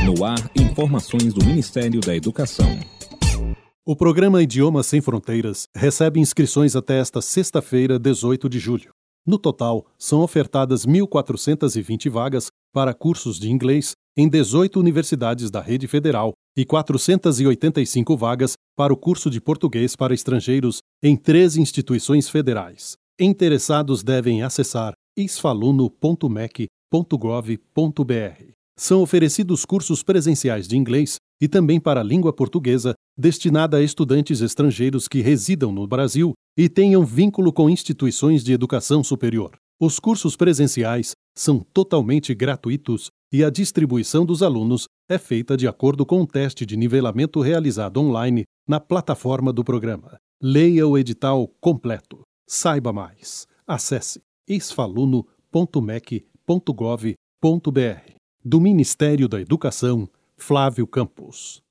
No ar, informações do Ministério da Educação. O programa Idiomas Sem Fronteiras recebe inscrições até esta sexta-feira, 18 de julho. No total, são ofertadas 1.420 vagas para cursos de inglês em 18 universidades da rede federal e 485 vagas para o curso de português para estrangeiros em 13 instituições federais. Interessados devem acessar isfaluno.mec.gov.br. São oferecidos cursos presenciais de inglês e também para a língua portuguesa, destinada a estudantes estrangeiros que residam no Brasil e tenham vínculo com instituições de educação superior. Os cursos presenciais são totalmente gratuitos e a distribuição dos alunos é feita de acordo com um teste de nivelamento realizado online na plataforma do programa. Leia o edital completo. Saiba mais. Acesse isfaluno.mec.gov.br. Do Ministério da Educação, Flávio Campos.